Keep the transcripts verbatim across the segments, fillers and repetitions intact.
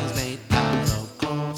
surprise made out of coal.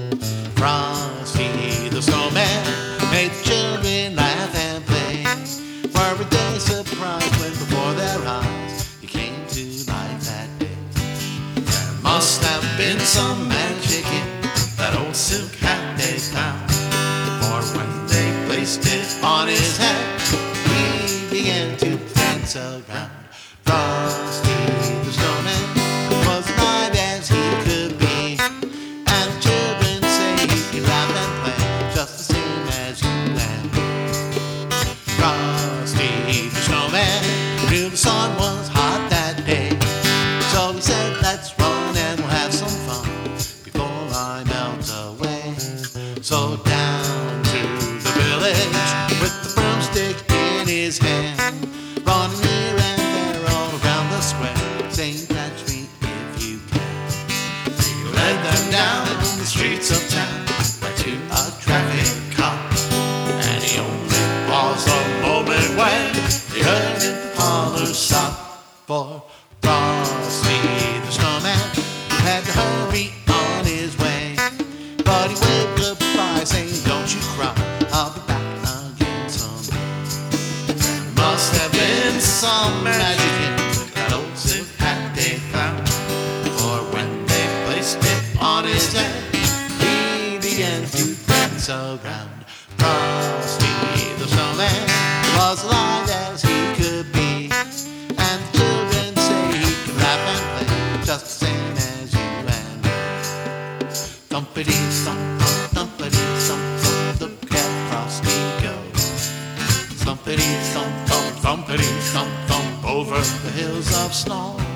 Frosty the Snowman made the children laugh and play. For a day surprise went before their eyes. He came to life that day. There must have been some magic in that old silk hat they found. For when they placed it on his head, he began to dance around. Frosty the Snowman was alive as he could be, and the children say he can laugh and play just the same as you and me. Frosty the Snowman knew the sun was hot that day, so he said, let's run and we'll have some fun before I melt away. So down to the village with the broomstick in his hand, running here and there all around the square, saying, catch me if you can. He led them down the streets of town right to a traffic cop, and he only paused a moment when he heard the parlor stop. For Frosty the Snowman had to hurry on his way, but he waved goodbye saying, don't you cry, I'll be back again someday. There must have been some magic in that old silk hat they found, for when they placed it on his head, he began to dance around. Frosty the Snowman was alive as he could be, and the children say he can laugh and play just the same as you and me. Thumpity thump, thump, thumpity thump, thump, look at Frosty go. Thumpity thump, thump, thumpity thump, thump, over the hills of snow.